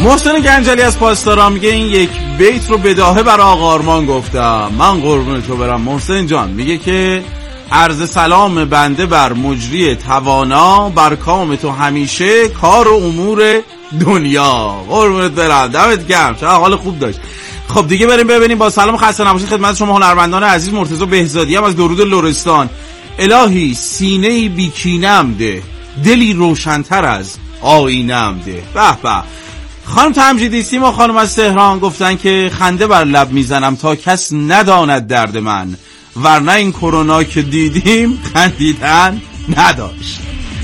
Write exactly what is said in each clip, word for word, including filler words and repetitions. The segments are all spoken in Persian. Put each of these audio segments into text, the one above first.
محسن گنجلی از پاسدارا میگه این یک بیت رو بداهه برای آقا آرمان گفتم، من قربون تو برم. محسن جان میگه که عرض سلام بنده بر مجری توانا، بر کام تو همیشه کار و امور دنیا. قربونت برم، دمت گرم، چه حال خوب داشت. خب دیگه بریم ببینیم. با سلام خسته نباشید خدمت شما هنرمندان عزیز. مرتضی بهزادی هم از درود لرستان. الهی سینه‌ای بیکینم ده، دلی روشن‌تر از آینم ده. به به. خانم تمجیدی سیما خانم از تهران گفتن که خنده بر لب میزنم تا کس نداند درد من، ورنه این کرونا که دیدیم خندیدن نداشت.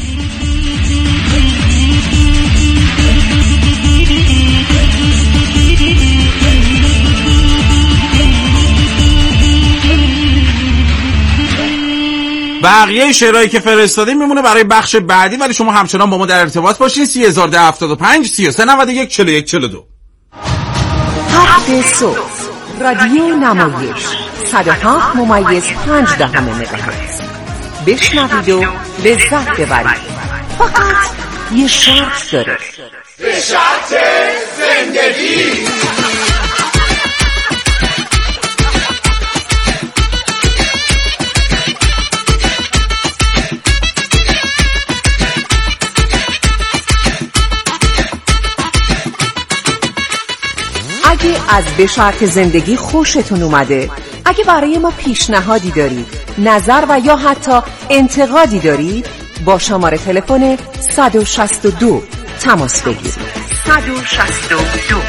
بقیه شعرهایی که فرستادیم میمونه برای بخش بعدی، ولی شما همچنان با ما در ارتباط باشین. سی هزار ده هفتاد و پنج سی و سه نود و یک چهل و یک چهل و دو. هفت صبح رادیو نمایش صد و هفت ممیز پنج دهم مگاهرتز. بشنوید و لذت ببرید. فقط یه شرط داره، به شرط زندگی. اگه از به شرط زندگی خوشتون اومده، اگه برای ما پیشنهادی دارید، نظر و یا حتی انتقادی دارید، با شماره تلفن صد و شصت و دو تماس بگیرید. صد و شصت و دو.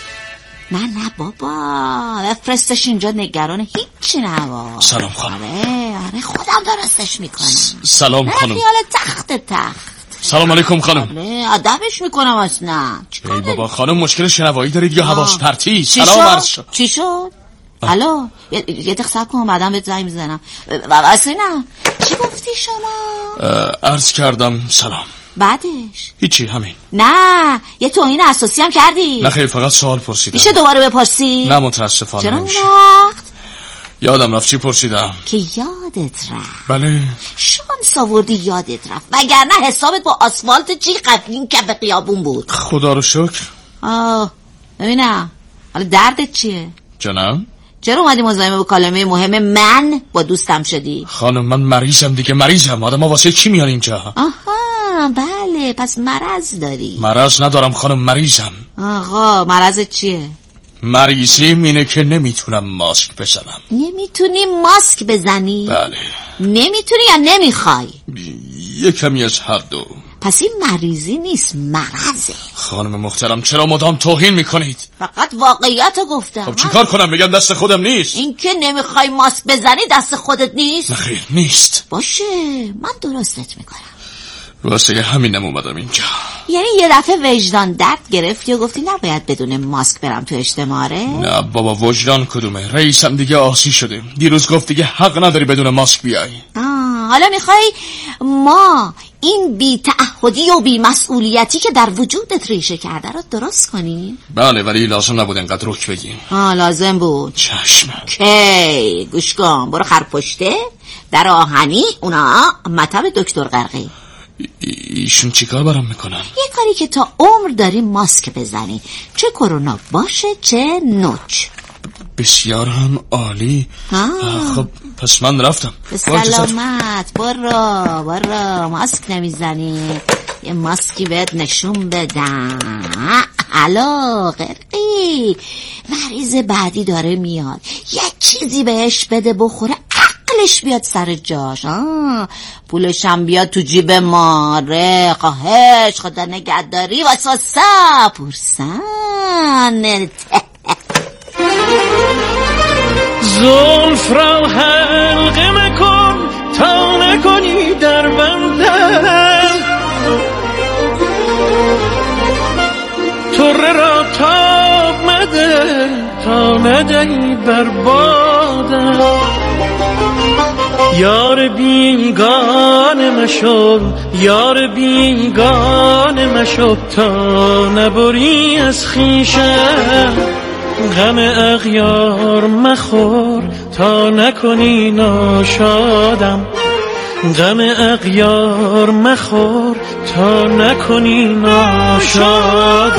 نه نه بابا بفرستش اینجا، نگران هیچی نبا. سلام خانم. آره آره خودم درستش میکنم. سلام خانم. خیال تخت تخت. سلام علیکم خانم. نه ادبش میکنم اصلا. ای بابا خانم مشکل شنوایی دارید یا حواس پرتی؟ سلام عرض شد. چی شد؟ الو یه دقیقه صبر کن بعدم بهت زنگ میزنم. اصلا چی گفتی شما؟ عرض کردم سلام. بعدش هیچی همین. نه یه توهین اساسی هم کردی. نه خیلی فقط سوال پرسیدم. میشه دوباره بپرسی؟ نه متاسفانه نمیشه. چرا وقت؟ یادم رفت چی پرسیدم که یادت رفت. بله شانس آوردی یادت رفت، وگرنه حسابت با آسفالت چی قفلین کف خیابون بود. خدا رو شکر. آه ببینم حالا دردت چیه؟ جانم چرا اومدی مزاحم مکالمه مهم من با دوستم شدی؟ خانم من مریضم دیگه، مریضم. آدم ها واسه چی میان اینجا؟ آها بله پس مرض داری. مرض ندارم خانم، مریضم. آقا مرضت چیه؟ مریضیم اینه که نمیتونم ماسک بزنم. نمیتونی ماسک بزنی؟ بله. نمیتونی یا نمیخوای؟ یه کمی از هر دو. پس این مریضی نیست، مرضه. خانم محترم چرا مدام توهین میکنید؟ فقط واقعیت گفتم. خب چیکار کنم؟ بگم دست خودم نیست. این که نمیخوای ماسک بزنی دست خودت نیست؟ نخیر نیست. باشه من درستت میکنم. واسه همینم اومدم اینجا. یعنی یه دفعه وجدان درد گرفتی و گفتی نباید بدون ماسک برم تو اجتماعه؟ نه بابا وجدان کدومه، رئیسم دیگه آسی شده، دیروز گفت دیگه حق نداری بدون ماسک بیای. آه حالا میخوای ما این بی تعهدی و بی مسئولیتی که در وجودت ریشه کرده رو درست کنی؟ بله ولی لازم نبود انقدر رک بگیم. آه لازم بود. چشم. کی گوش کن، برو خرپشته در آهنی اونا مطب دکتر قرقی. ایشون چیکار برام میکنن؟ یه کاری که تا عمر داری ماسک بزنی، چه کرونا باشه چه نوچ. بسیار هم عالی. خب پس من رفتم. به سلامت. برو برو ماسک نمیزنی، یه ماسکی بهت نشون بدم. الو قرقی مریض بعدی داره میاد، یه چیزی بهش بده بخوره عقلش بیاد سر جاش. آه پولش هم بیاد تو جیب ماره. خواهش خدا نگهداری واسه پرسن. زلف را حلقه مکن تا نکنی در بندم، طره را تاب مده تا ندهی بربادم. یار بیگانه مشو، یار بیگانه مشو تا نبری از خویشم. غم اغیار مخور تا نکنی ناشادم، غم اغیار مخور تا نکنی ناشاد.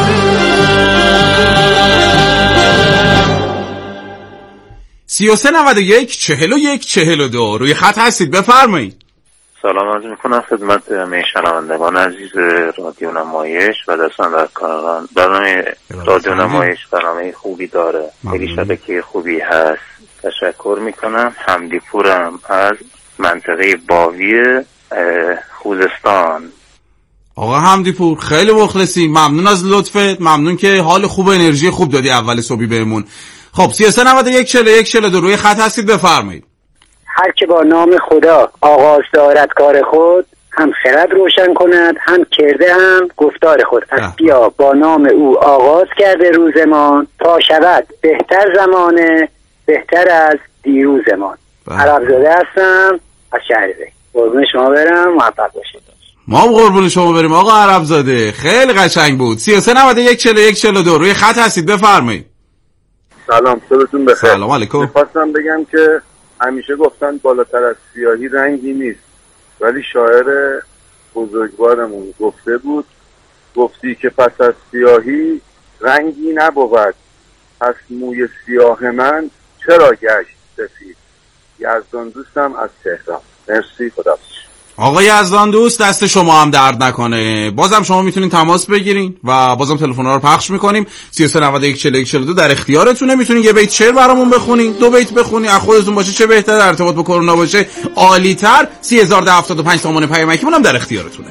سی و سه نود و یک چهل و یک چهل و دو روی خط هستید، بفرمایید. سلام عرض میکنم خدمت همه شنوندگان عزیز رادیو نمایش و دستان در کاران. برنامه رادیو نمایش برنامه خوبی داره، خیلی شبکه خوبی هست. تشکر میکنم. حمدی پورم از منطقه باوی خوزستان. آقا حمدی پور خیلی مخلصی، ممنون از لطفت، ممنون که حال خوب و انرژی خوب دادی اول صبحی بهمون. خب سی و سه نود و یک چهل و یک چهل و دو روی خط هستید، بفرمایید. هر که با نام خدا آغاز دارد کار خود، هم خرد روشن کند هم کرده هم گفتار خود. پس بیا با نام او آغاز کرده روزمان، تا شود بهتر زمانه بهتر از دیروزمان. عربزاده هستم از شهر زی. قربون شما برم، موفق باشید. ما هم قربون شما بریم آقا عربزاده، خیلی قشنگ بود. سی و سه نود و یک چهل و یک چهل و دو روی خط هستید، بفرمایید. سلام، صبحتون بخیر. سلام علیکم. می‌خواستم بگم که همیشه گفتن بالاتر از سیاهی رنگی نیست، ولی شاعر بزرگوارمون گفته بود، گفتی که پس از سیاهی رنگی نبود، پس موی سیاه من چرا گشت سفید. یزدان دوستم از تهران. مرسی، خدا. آقا یزدان دوست، دست شما هم درد نکنه. بازم شما میتونین تماس بگیرین و بازم تلفن‌ها رو پخش میکنیم. سی و سه نود و یک چهل و یک چهل و دو در اختیارتونه. میتونین یه بیت شعر برامون بخونین، دو بیت بخونین، از خودتون باشه چه بهتر، در ارتباط با کرونا باشه عالی‌تر. سی هزار و هفتاد و پنج تومان پیامکیمون هم در اختیارتونه.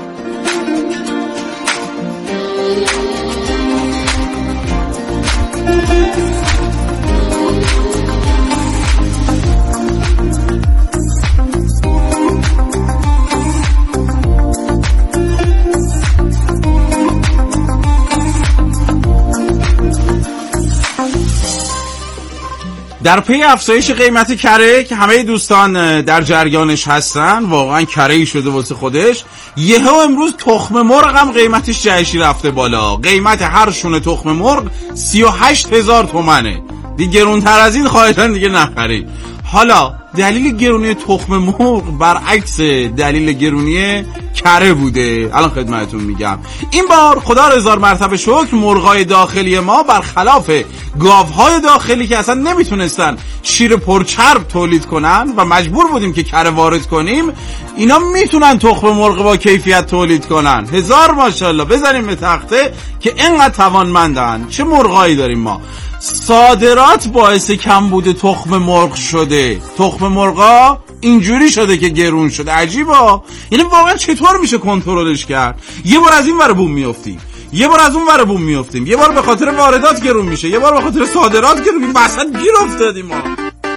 در پی افزایش قیمت کره که همه دوستان در جریانش هستن، واقعا کره‌ای شده واسه خودش، یهو امروز تخم مرغ هم قیمتش جهشی رفته بالا. قیمت هر شونه تخم مرغ سی و هشت هزار تومنه. دیگه گرونتر از این خواهشن دیگه نخرید. حالا دلیل گرونی تخم مرغ برعکس دلیل گرونی کره بوده. الان خدمتتون میگم. این بار خدا رو هزار مرتبه شکر، مرغای داخلی ما برخلاف گاوهای داخلی که اصلا نمیتونستن شیر پرچرب تولید کنن و مجبور بودیم که کره وارد کنیم، اینا میتونن تخم مرغ با کیفیت تولید کنن. هزار ماشاءالله، بزنیم به تخته که اینقدر توانمندن. چه مرغایی داریم ما. صادرات باعث کمبود تخم مرغ شده. تخم مرغا اینجوری شده که گرون شده. عجیبا. یعنی واقعا چطور میشه کنترلش کرد؟ یه بار از این ور بوم میافتیم، یه بار از اون ور بوم میافتیم، یه بار به خاطر واردات گرون میشه، یه بار به خاطر صادرات گرون میشه. وسط گیر افتادیم ما.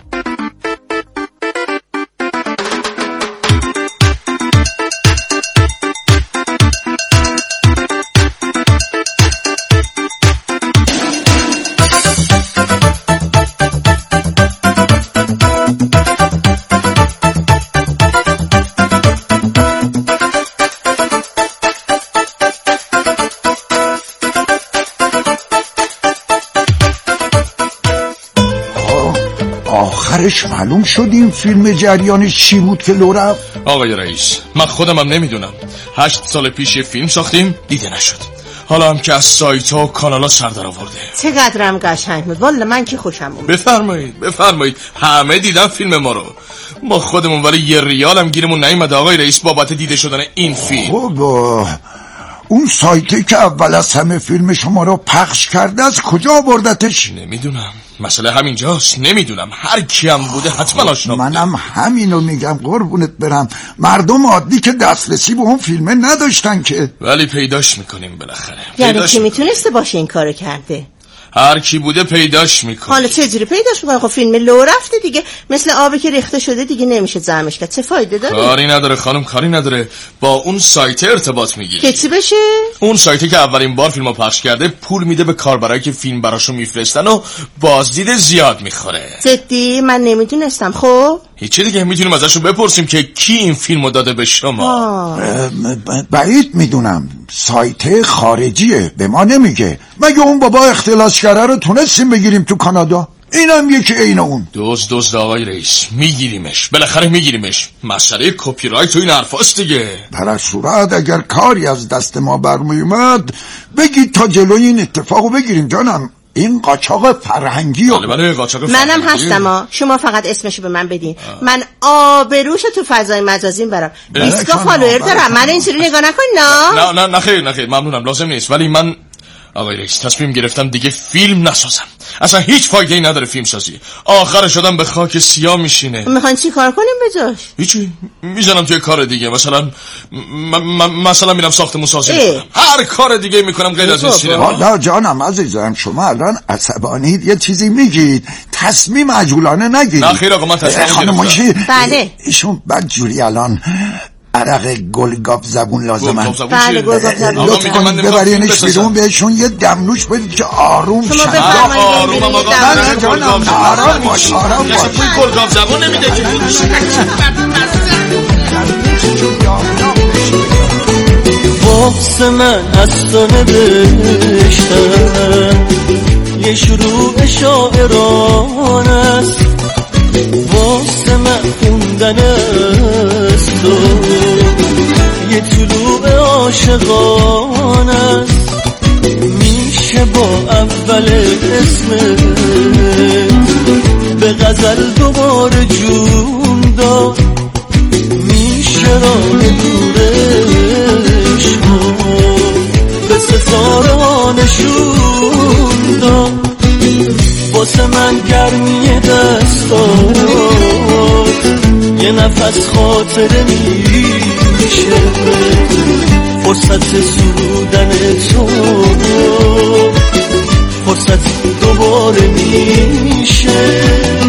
آخرش معلوم شد این فیلم جریانش چی بود که لو رفت؟ آقای رئیس، من خودم هم نمیدونم. هشت سال پیش یه فیلم ساختیم، دیده نشد. حالا هم که از سایت ها و کانال ها سر در آورده. چقدرم قشنگ بود. والا من که خوشم اومد. بفرمایید بفرمایید، همه دیدن فیلم ما رو. ما خودمون ولی یه ریال هم گیرمون نیومده آقای رئیس بابت دیده شدن این فیلم. خب اون سایتی که اول از همه فیلم شما رو پخش کرده از کجا بردتش؟ نمیدونم، مسئله همینجاست. نمیدونم، هر کی هم بوده حتما آشنا بوده. منم همینو میگم قربونت برم. مردم عادی که دسترسی به اون فیلم نداشتن که. ولی پیداش میکنیم بالاخره. یعنی کی میتونسته باشه این کارو کرده؟ هر کی بوده پیداش میکنه. حالا چجوری پیداش میکنه؟ خب فیلم لو رفته دیگه، مثل آبی که ریخته شده دیگه نمیشه زمش کرد. چه فایده داره؟ کاری نداره خانم، کاری نداره. با اون سایت ارتباط میگیری که چی بشه؟ اون سایتی که اولین بار فیلمو پخش کرده پول میده به کاربرایی که فیلم براشون میفرستن و بازدید زیاد میخوره. جدی؟ من نمیدونستم. خب هیچی دیگه، میتونیم ازشون بپرسیم که کی این فیلمو داده به شما. بعید میدونم، سایت خارجیه، به ما نمیگه. مگه اون بابا اختلاس کرده رو تونستیم بگیریم تو کانادا؟ اینم یکی عین اون. دوز دوز آقای رئیس، میگیریمش، بالاخره میگیریمش. مسئله کپی رایت و این حرفاست دیگه. در صورت اگر کاری از دست ما برمی اومد بگید تا جلوی این اتفاقو بگیریم جانم. این قاچاق فرهنگی بله بله قاچاق فرهنگی. منم هستم ها. شما فقط اسمشو به من بدین. آه. من آبروشو تو فضای مجازی برام. بیست تا فالوور دارم. من اینجوری نگاه نکن نه. نه نه نه خیر نه خیر ممنونم لازم نیست. ولی من آقای رئیس تصمیم گرفتم دیگه فیلم نسازم. اصلا هیچ فایده ای نداره فیلم سازی. آخر شدم به خاک سیاه میشینه. میخوان چی کار کنیم بجاش؟ هیچی میزنم توی کار دیگه. مثلا م- م- مثلا میرم ساختمون سازی میکنم. هر کار دیگه میکنم غیر از این سینما. نه جانم عزیزم شما الان عصبانید یه چیزی میگید تصمیم عجولانه نگیرید. نه خیر آقا من تصمیم گرفتم. بله ایشون بدجوری الان عرق گلگاب زبون لازمه. بله گلگاب زبون لطفاً ببرینش بیرون بهشون یه دمنوش بدید که آروم شن. شما بفرمایید آروم آقا آرام باش آرام باش. گلگاب زبون نمیده که واسه من از تو نوشتم یه شروع شاعران است. واسه من خوندن است تو یه طلوع عاشقان است. میشه با اول اسمت به غزل دوباره جون داد. میشه راه دورش به ستاره نشون داد. واسه من گرمی دستات یه نفس خاطره میشه. فرصت سرودن تو فرصت دوباره میشه.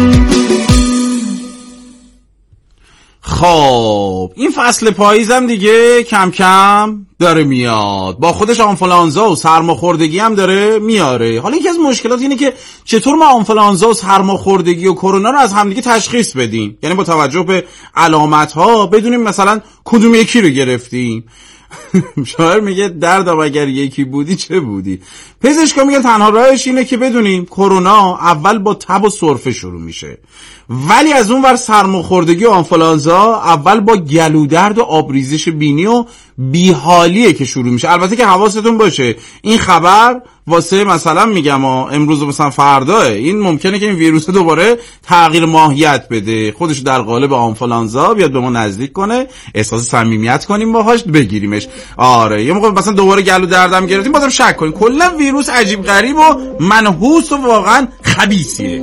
خب این فصل پاییزم دیگه کم کم داره میاد، با خودش آنفولانزا و سرماخوردگی هم داره میاره. حالا یکی از مشکلات اینه که چطور ما آنفولانزا و سرماخوردگی و کرونا رو از همدیگه تشخیص بدیم، یعنی با توجه به علامت ها بدونیم مثلا کدوم یکی رو گرفتیم. شاعر میگه دردم اگر یکی بودی چه بودی. پزشکا میگن تنها راهش اینه که بدونیم کرونا اول با تب و سرفه شروع میشه، ولی از اون ور سرماخوردگی و آنفولانزا اول با گلودرد و آبریزش بینی و بیحالیه که شروع میشه. البته که حواستون باشه این خبر واسه مثلا میگم امروز و مثلا فرداه، این ممکنه که این ویروس دوباره تغییر ماهیت بده، خودش در قالب آنفولانزا بیاد به ما نزدیک کنه، احساس صمیمیت کنیم باهاش بگیریمش. آره یه موقع مثلا دوباره گلودردم گرفتیم بازم شک کنیم. کلا ویروس عجیب غریب و منحوس و واقعا خبیثیه.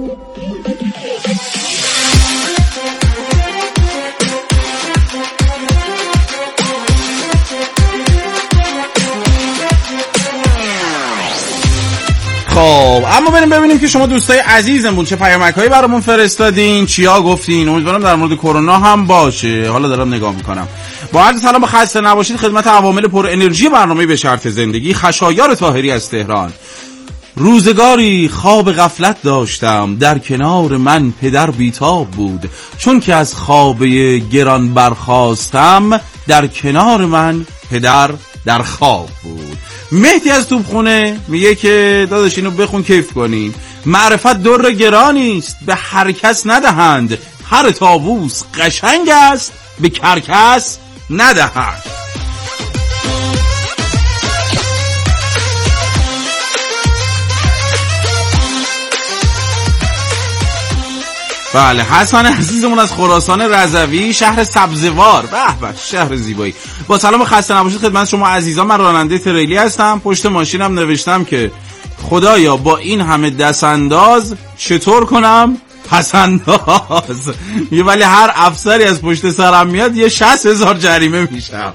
خب اما بریم ببینیم که شما دوستای عزیزمون چه پیامک‌هایی برامون فرستادین، چیا گفتین. امیدوارم در مورد کرونا هم باشه. حالا دارم نگاه میکنم. با عرض سلام و خسته نباشید خدمت عوامل پر انرژی برنامه به شرط زندگی. خشایار طاهری از تهران. روزگاری خواب غفلت داشتم، در کنار من پدر بیتاب بود، چون که از خوابه گران برخاستم، در کنار من پدر در خواب بود. مهدی از توپخونه میگه که داداش اینو بخون کیف کنیم. معرفت در گرانیست به هر کس ندهند، هر طاووس قشنگ است به کرکس ندهند. بله حسن عزیزمون از خراسان رضوی شهر سبزوار. به به شهر زیبایی. با سلام و خسته نباشید خدمت شما عزیزان. من راننده تریلی هستم. پشت ماشینم نوشتم که خدایا با این همه دست انداز چطور کنم پس انداز. یه ولی هر افسری از پشت سرم میاد یه شصت هزار جریمه میشم.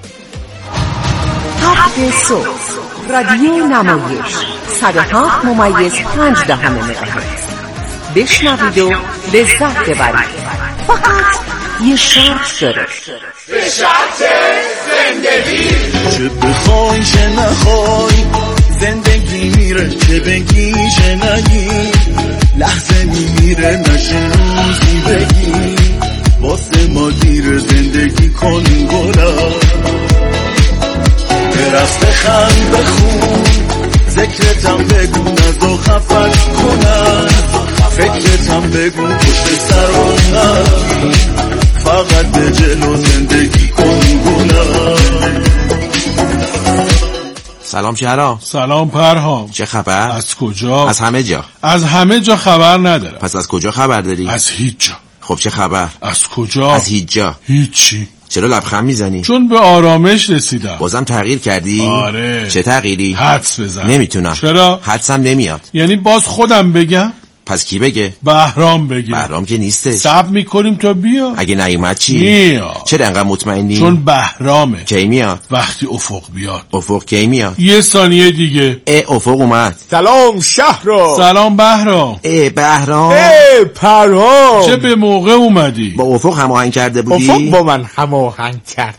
هفت صبح رادیو نمایش صد و هفت ممیز پنج دهم مگاهرتز. بشنوید و لذت ببرید. فقط یه شرط داره، به شرط زندگی. چه بخوای چه نخوای زندگی میره، چه بگی چه نگی لحظه میمیره، نشه روزی بگی واسه ما دیر زندگی کن گلا. برست بخند بخون ذکرتم بگو نزا خفت کنن، فکرتم بگو پشت سرم فقط به جلو زندگی کن گلم. سلام شهرام. سلام پرهام. چه خبر؟ از کجا؟ از همه جا. از همه جا خبر ندارم. پس از کجا خبر داری؟ از هیچ جا. خب چه خبر؟ از کجا؟ از هیچ جا. هیچی. چرا لبخند میزنی؟ چون به آرامش رسیدم. بازم تغییر کردی؟ آره. چه تغییری؟ حدس بزن. نمیتونم. چرا؟ حدسم نمیاد. یعنی باز خودم بگم؟ پس کی بگه؟ بهرام بگه. بهرام که نیسته. صبر میکنیم تا بیا. اگه نیومد چی؟ میاد. چرا انقدر مطمئنی؟ چون بهرامه. کی میاد؟ وقتی افق بیاد. افق کی میاد؟ یه ثانیه دیگه. اه افق اومد. سلام شهرام. سلام بهرام. اه بهرام. اه پرهام. چه به موقع اومدی؟ با افق هماهنگ کرده بودی؟ افق با من هماهنگ کرد.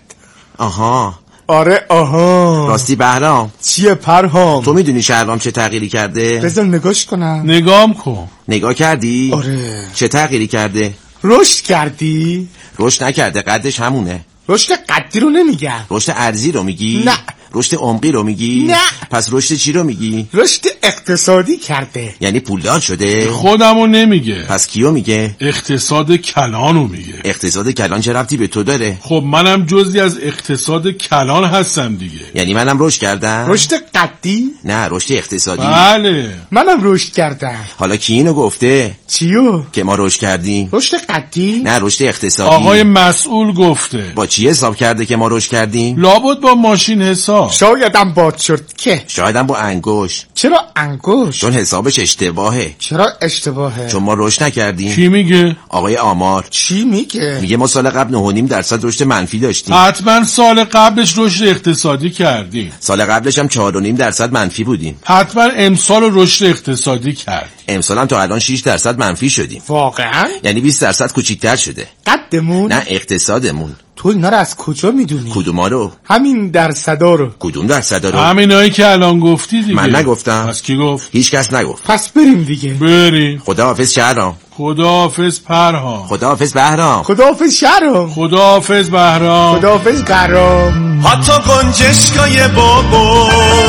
آها. آره آها. راستی بهرام چیه پرهام؟ تو میدونی شهرام چه تغییری کرده؟ بذار نگاش کنم. نگام کن. نگاه کردی؟ آره. چه تغییری کرده؟ رشد کردی؟ رشد نکرده، قدش همونه. رشد قدی رو نمیگم. رشد ارزی رو میگی؟ نه. رشد عمقی رو میگی؟ نه. پس رشد چی رو میگی؟ رشد اقتصادی کرده. یعنی پولدار شده؟ خودمو نمیگه. پس کیو میگه؟ اقتصاد کلانو میگه. اقتصاد کلان چه ربطی به تو داره؟ خب منم جزئی از اقتصاد کلان هستم دیگه. یعنی منم رشد کردم؟ رشد قدی؟ نه رشد اقتصادی. بله. منم رشد کردم. حالا کی اینو گفته؟ چیو؟ که ما رشد کردیم. رشد قدی؟ نه رشد اقتصادی. آقای مسئول گفته. با چی حساب کرده که ما رشد کردیم؟ لابد با ماشین حساب. شایدم باد شد که. شایدم با انگوش. چرا انگوش؟ چون حسابش اشتباهه. چرا اشتباهه؟ چون ما رشد نکردیم. کی میگه؟ آقای آمار. چی میگه؟ میگه ما سال قبل نه و نیم درصد رشد منفی داشتیم. حتما سال قبلش رشد اقتصادی کردیم. سال قبلش هم چهار و نیم درصد منفی بودیم. حتما امسال رشد اقتصادی کرد. امسال هم تا الان شش درصد منفی شدیم. واقعا؟ یعنی بیست درصد کوچیک‌تر شده. قدمون؟ نه اقتصادمون. تو اینا رو از کجا میدونی؟ کدوما رو؟ همین درصدا رو. کدوم درصدا رو؟ همینایی که الان گفتی دیگه. من نگفتم. پس کی گفت؟ هیچ کس نگفت. پس بریم دیگه. بریم. خداحافظ شهرام. خداحافظ پرهام. خداحافظ بهرام. خداحافظ شهرام. خداحافظ بهرام. خداحافظ بهرام. حتی گنجشکای بابا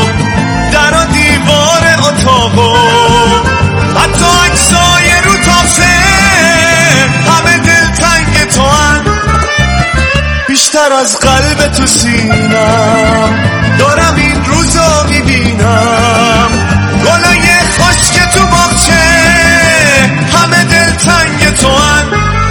در و دیوار اتاقا حتی عکسای رو تافته همه دلتنگ تو هن بیشتر از قلب تو سینم دارم این روزا میبینم گلای خشک تو باغچه همه دلتنگ تو هن.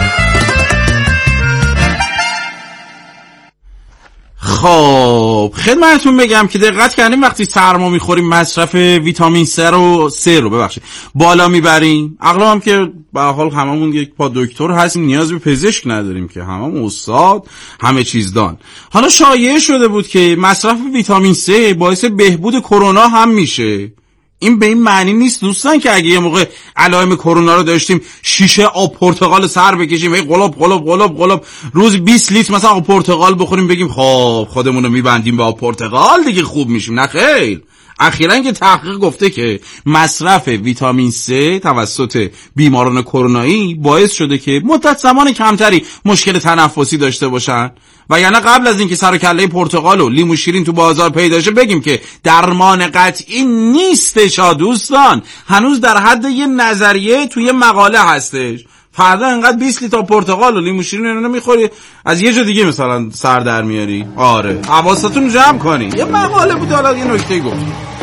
خب خدمتتون بگم که دقت کردیم وقتی سرما میخوریم مصرف ویتامین C رو C رو ببخشید بالا میبریم. اغلب هم که به هر حال هممون یک پا دکتر هستیم، نیاز به پزشک نداریم که هممون استاد همه چیز دان. حالا شایعه شده بود که مصرف ویتامین C باعث بهبود کرونا هم میشه. این به این معنی نیست دوستان که اگه یه موقع علائم کرونا رو داشتیم شیشه آب پرتقال سر بکشیم، قلاب قلاب قلاب قلاب روز بیست لیتر مثلا آب پرتقال بخوریم بگیم خب خودمون رو میبندیم به آب پرتقال دیگه خوب میشیم. نه خیر. اخیراً که تحقیق گفته که مصرف ویتامین C توسط بیماران کرونایی باعث شده که مدت زمان کمتری مشکل تنفسی داشته باشن. و یعنی قبل از اینکه سر و کله پرتقال و لیمو شیرین تو بازار پیدا شه بگیم که درمان قطعی نیستش ها دوستان، هنوز در حد یه نظریه توی مقاله هستش. فردا انقدر بیست لیتر پرتقال و لیمو شیرین اینا میخوری از یه جا دیگه مثلا سر در میاری. آره حواستون جمع کنی. یه مقاله بود حالا یه نکته گفت.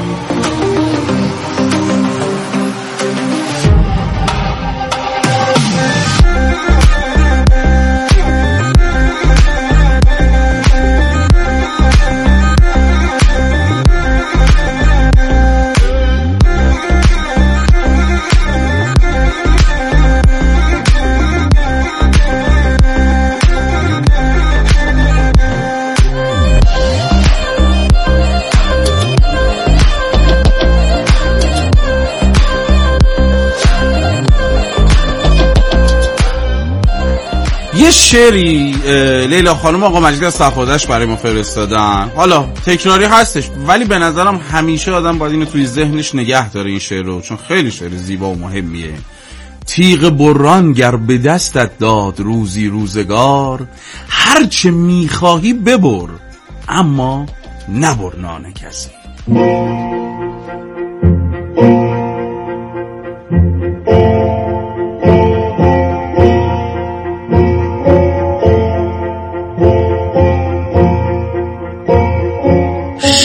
یه شعری لیلا خانم آقا مجید از صفادش برای ما فرستادن. حالا تکراری هستش ولی به نظرم همیشه آدم باید اینو توی ذهنش نگه داره این شعر رو، چون خیلی شعر زیبا و مهمیه. تیغ بران گر به دستت داد روزی روزگار، هرچه میخواهی ببر اما نبر نان کسی.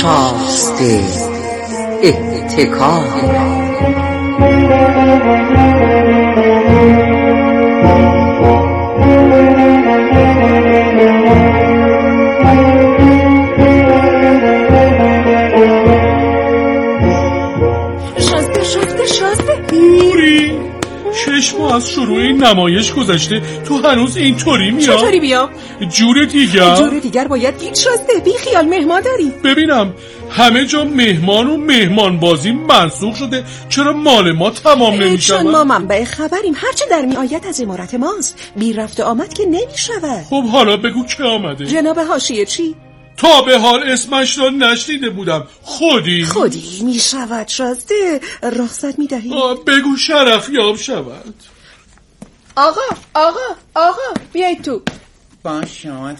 شاسته احتکار. شش ماه از شروع این نمایش گذشته، تو هنوز اینطوری میاد؟ چطوری بیام؟ جور دیگر جور دیگر باید گیج شسته. بی خیال مهمان داری. ببینم همه جا مهمان و مهمان بازی منسوخ شده، چرا مال ما تمام نمیشه؟ چون ما منبع خبریم، هرچه در می آید از امارت ماست. بی رفت آمد که نمیشود. خب حالا بگو که آمده؟ جناب حاشیه چی؟ تا به حال اسمش را نشنیده بودم. خودی؟ خودی می شود شازده. رخصت می دهی؟ بگو شرف یاب شود. آقا آقا آقا بیایید تو. باش آمد.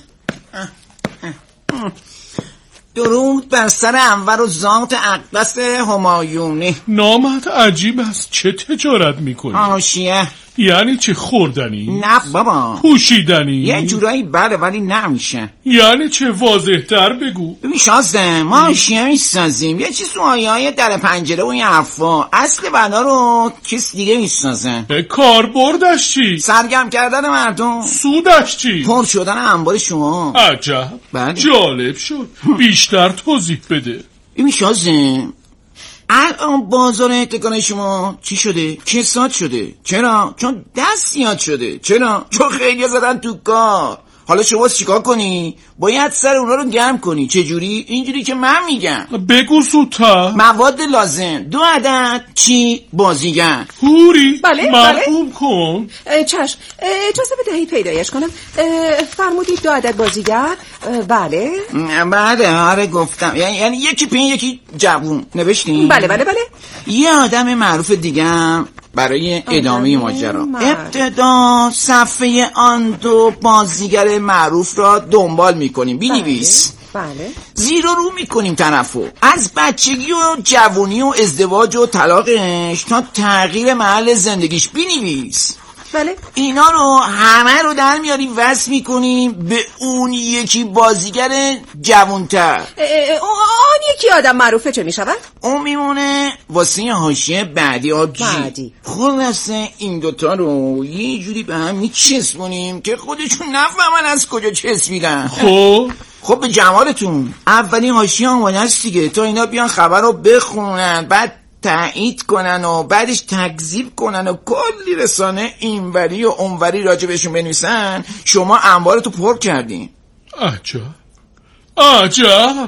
درود بر سر انور و ذات اقدس همایونی. نامت عجیب است، چه تجارت میکنی؟ حاشیه. یعنی چه خوردنی؟ نه بابا. پوشیدنی؟ یه جورایی بله ولی نمیشه. یعنی چه؟ واضح تر بگو. ببین شازده، ما حاشیه میسازیم، یه چیز آیه های در پنجره و این حرفا. اصل بنا رو کس دیگه میسازه. کاربردش چی؟ سرگرم کردن مردم. سودش چی؟ پر شدن انبار شما. عجب. بله. جالب شد. بیشتر توضیح بده. ببین شازده، الان بازار احتکار شما چی شده؟ کساد شده. چرا؟ چون دست زیاد شده. چرا؟ چون خیلی زدن تو کار. حالا شما چیکار کنی؟ باید سر اونا رو گرم کنی. چجوری؟ اینجوری که من میگم. بگو زودتر. مواد لازم: دو عدد چی بازیگر. هوری بله مرحوم کن. چشم، اجازه بدهید پیدایش کنم. فرمودید دو عدد بازیگر. بله بله آره گفتم. یعنی, یعنی یکی پین یکی جوون. نوشتیم؟ بله بله بله. یه آدم معروف دیگه برای ادامه ماجرا. ابتدا صفحه آن دو بازیگر معروف را دنبال میکنیم. بنویس. بله. زیر و رو میکنیم طرفو، از بچگی و جوانی و ازدواج و طلاقش تا تغییر محل زندگیش. بنویس. بله. اینا رو همه رو در میاریم وصل میکنیم به اون یکی بازیگر جوانتر. آن یکی آدم معروفه چه میشود؟ اون میمونه واسه حاشیه بعدی آبجی. بعدی. خلاصه این دوتا رو یه جوری به هم میچسبونیم که خودشون نفهمن از کجا چسبیدن. خب خب به جمالتون اولین حاشیه آماده است دیگه، تا اینا بیان خبر رو بخونن، بعد تایید کنن و بعدش تکذیب کنن و کلی رسانه اینوری و اونوری راجع بهشون بنویسن. شما انبارتو پر کردین. عجب عجب.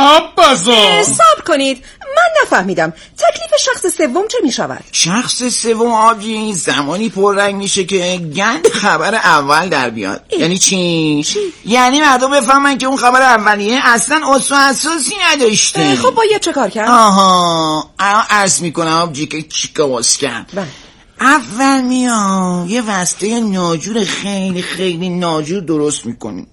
حبذا. صبر کنید، من نفهمیدم تکلیف شخص سوم چه می شود؟ شخص سوم آبجی زمانی پررنگ میشه که گند خبر اول در بیاد. ای. یعنی چی؟ چی؟ یعنی مردم بفهمن که اون خبر اولیه اصلا اصل و اساسی نداشته. خب باید چه کار کرد؟ آها الان عرض میکنم آبجی که چیکار باز کرد. اول میام یه واسطه ناجور خیلی خیلی ناجور درست میکنیم،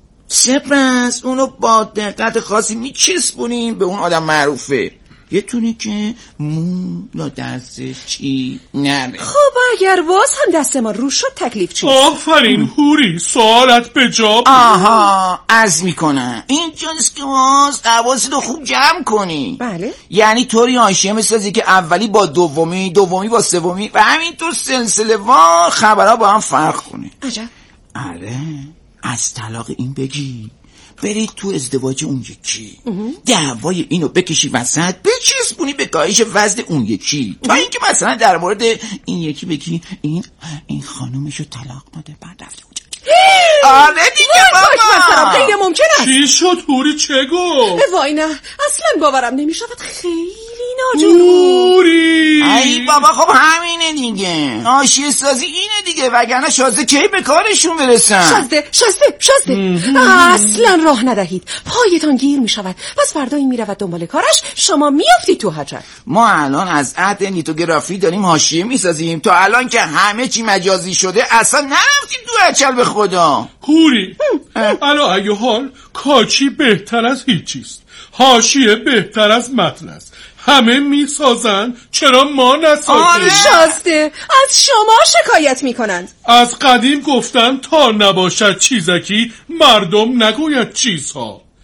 سپس اونو با دقت خاصی میچسبونیم به اون آدم معروفه، یه تونه که مو لا دستش چی نره. خب اگر باز هم دست ما رو شد تکلیف چیست؟ آفرین هوری، سوالت به جا بود. آها عرض میکنم اینجاست که باز حواست رو خوب جمع کنی. بله. یعنی طوری حاشیه میسازی که اولی با دومی، دومی با سومی و همینطور سلسله وار خبرها با هم فرق کنه. عجب. آره از طلاق این بگی برید تو ازدواج اون یکی، دعوای اینو بکشی وسط، بچسبونی به کاهش وزن اون یکی، تا اینکه مثلا در مورد این یکی بگی این این خانومشو طلاق داده بعد رفته اونجا. آره دیگه بابا غیر ممکن است. چی شد هوری؟ چه گفت؟ وای نه اصلا باورم نمیشود، خیلی ناجور. هوری ای بابا خب همینه دیگه، حاشیه سازی اینه دیگه، وگرنه شازده کی به کارشون برسن. شازده شازده شازده اصلا راه ندهید، پایتان گیر میشود، پس فردا این میرود دنبال کارش، شما میافتید تو حجر. ما الان از عهد لیتوگرافی داریم حاشیه میسازیم، تا الان که همه چی مجازی شده اصلا نرفتیم تو حجر. به خدا هوری الان اگه حال کاچی بهتر از هیچیست، حاشیه بهتر از متن است، همه میسازن چرا ما نسازیم؟ آره شازده از شما شکایت میکنند. از قدیم گفتن تا نباشد چیزکی مردم نگوید چیزها.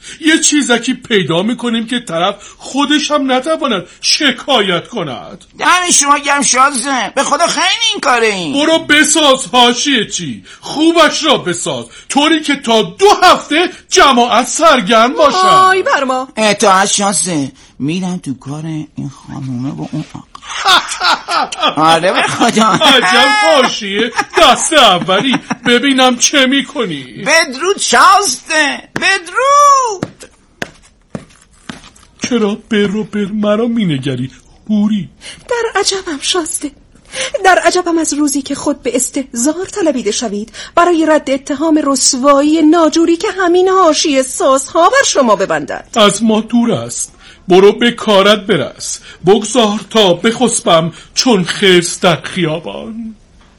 یه چیزکی پیدا میکنیم که طرف خودش هم نتواند شکایت کند. دهن شما گم شازه، به خدا خیلی این کاره این. برو بساز حاشیه چی، خوبش را بساز طوری که تا دو هفته جماعت سرگرم باشن. آی بر ما اطاعت شازه، میرم تو کار این خانومه با اون آقا. آره به خدا. عجب حاشیه دست اولی، ببینم چه میکنی. بدرود شازده، بدرود. چرا بر رو بر مرا مینگری هوری؟ در عجبم شازده، در عجبم از روزی که خود به استهزار طلبیده شوید برای رد اتهام رسوایی ناجوری که همین حاشیه سازها بر شما ببندد. از ما دور است، برو به کارت برس، بگذار تا بخسبم چون خرس در خیابان.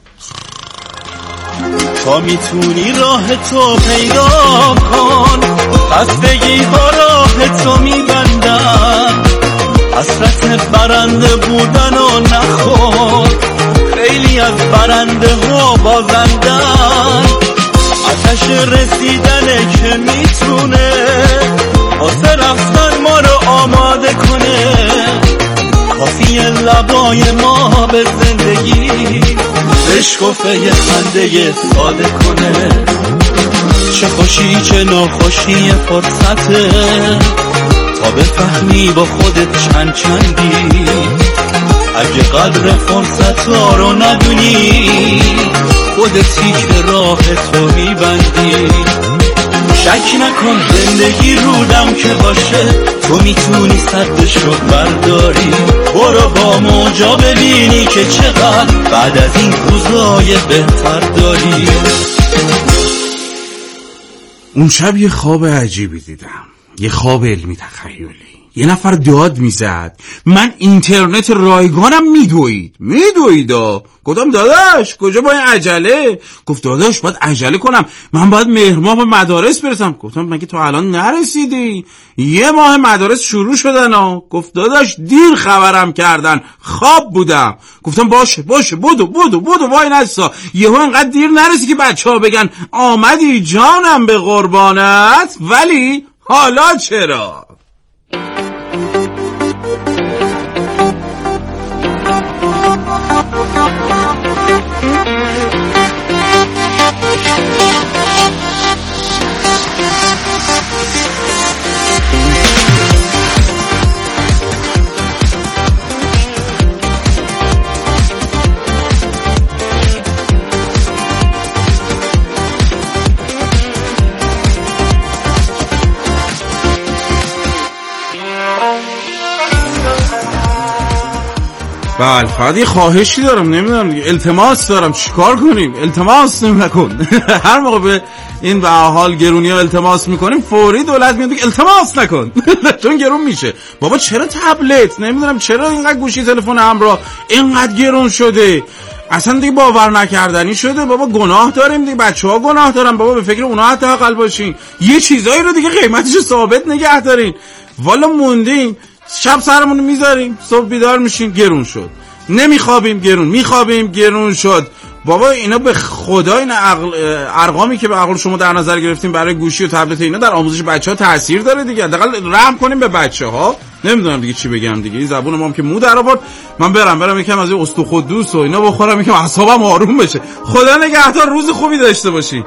تا میتونی راه تو پیدا کن، خستگی ها راه تو میبندن، حسرت برنده بودن و نخور، خیلی از برنده ها بازندن، آتش رسیدنه که میتونه واسه رفتن ما رو آماده کنه، کافیه لبای ما به زندگی بشکفه یه خنده ساده کنه، چه خوشی چه ناخوشی فرصته تا بفهمی با خودت چند چندی، اگه قدر فرصت ها رو ندونی خودتی که راه تو میبندی. شک نکن زندگی رودم که باشه، تو میتونی صدشو برداری، برو با موجا ببینی که چقدر بعد از این روزای بهتر داری. اون شب یه خواب عجیبی دیدم، یه خواب علمی تخیلی. یه نفر داد میزد من اینترنت رایگانم میدوید میدویدا. گفتم داداش کجا با این عجله؟ گفت داداش باید عجله کنم، من باید مهر ماه به مدارس برسم. گفتم مگه تو الان نرسیدی؟ یه ماه مدارس شروع شدن ها. گفت داداش دیر خبرم کردن، خواب بودم. گفتم باشه باشه بودو بودو بودو وای نسا، یهو انقدر دیر نرسی که بچه ها بگن آمدی جانم به قربانت. ولی حالا چرا؟ بله فقط یه خواهشی دارم، نمیدونم دیگه، التماس دارم، چیکار کنیم؟ التماس نکن. هر موقع به این به حال گرونی ها التماس میکنیم فوری دولت میاد دیگه التماس نکن چون گرون میشه. بابا چرا تبلت، نمیدونم چرا اینقدر گوشی تلفن همراه اینقدر گرون شده، اصلا دیگه باور نکردنی شده. بابا گناه داریم دیگه، بچه‌ها گناه دارن بابا، به فکر اونها حداقل باشین، یه چیزایی رو دیگه قیمتش ثابت نگه دارین. والا موندیم، شب سرمون میذاریم صبح بیدار میشیم گرون شد، نمیخوابیم گرون، میخوابیم گرون شد. بابا اینا به خدا این عقل ارقامی که به عقل شما در نظر گرفتیم برای گوشی و تبلت اینا در آموزش بچه‌ها تاثیر داره دیگه. حداقل رحم کنیم به بچه‌ها. نمیدونم دیگه چی بگم دیگه، این زبون ما هم که مو در آورد. من برم برم یکم از این استخوان و اینا بخورم یکم اعصابم آروم بشه. خدا نگهدار، روز خوبی داشته باشی.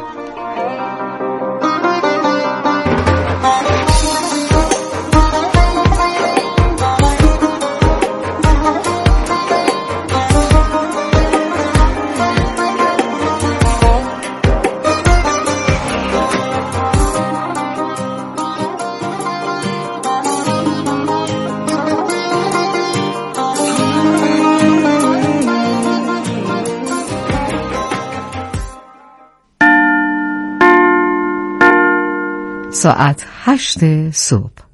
ساعت هشت صبح.